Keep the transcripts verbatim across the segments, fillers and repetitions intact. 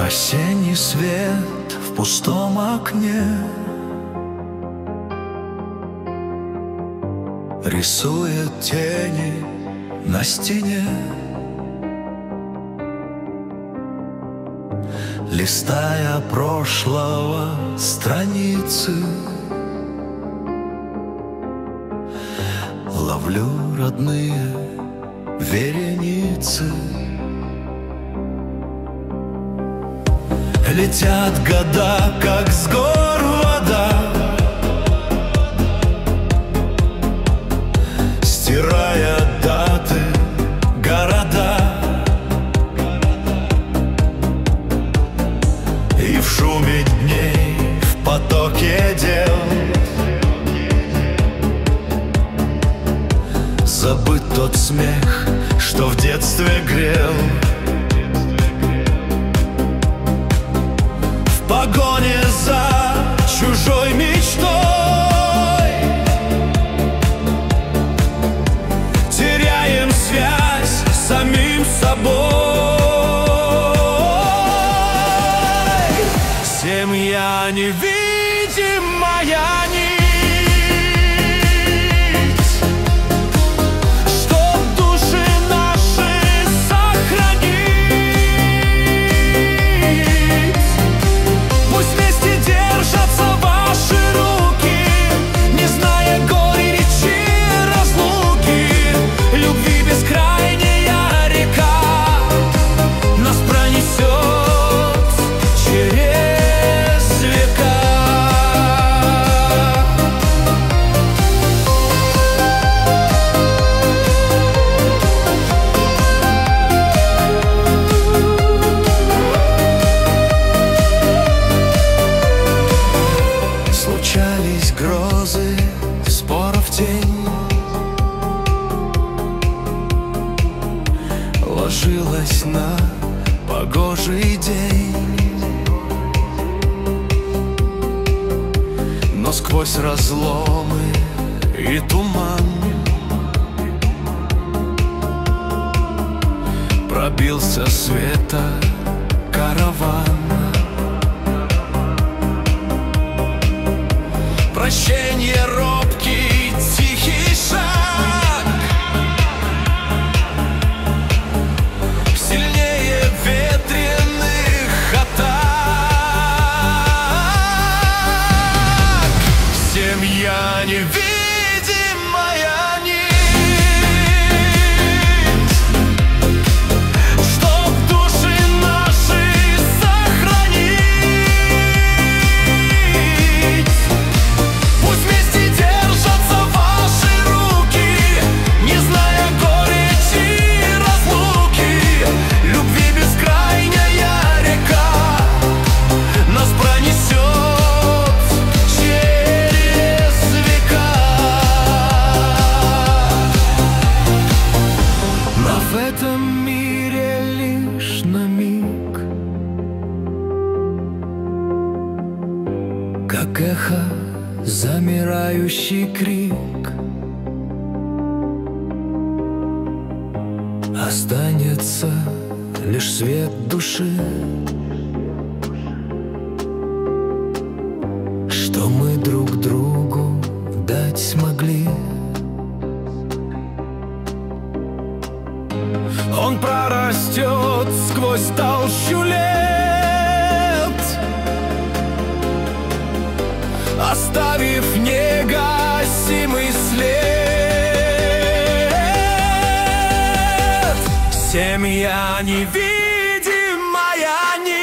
Осенний свет в пустом окне рисует тени на стене. Листая прошлого страницы, ловлю родные вереницы. Летят года, как с гор вода, стирая даты, города. И в шуме дней, в потоке дел забыт тот смех, что в детстве грел. В погоне за чужой мечтой теряем связь с самим собой. Семья невидимая нить, чтоб души наши сохранить. Пусть вместе держатся ваши руки, не зная горечи разлуки. Любви бескрайняя река нас пронесет через века. Случались грозы, споров тень, ложилась на погожий день. Но сквозь разломы и туман пробился света караван. Прощенье, робкий, тихий шаг, сильнее ветреных атак. Семья невидимая нить, чтоб души наши сохранить. Пусть вместе держатся ваши руки, не зная горечи разлуки. Любви бескрайняя река нас пронесет через века. Но в этом мире лишь на миг, как эхо замирающий крик, останется лишь свет души, что мы друг другу дать смогли. Он прорастет сквозь толщу лет, оставив негасимый след. Семья невидимая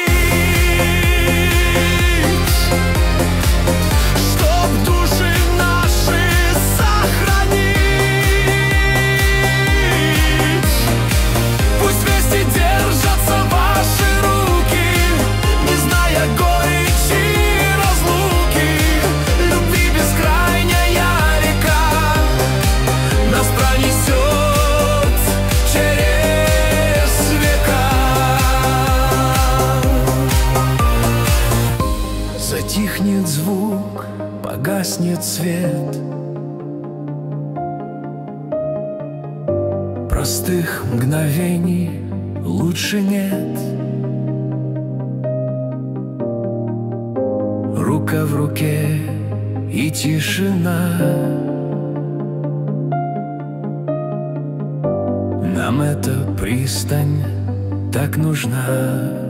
нить, чтоб души наши сохранить. Пусть вместе держатся ваши руки, не зная горечи разлуки. Любви бескрайняя река нас пронесет через века. Затихнет звук, погаснет свет, простых мгновений лучше нет. рука в руке и тишина. Нам эта пристань так нужна.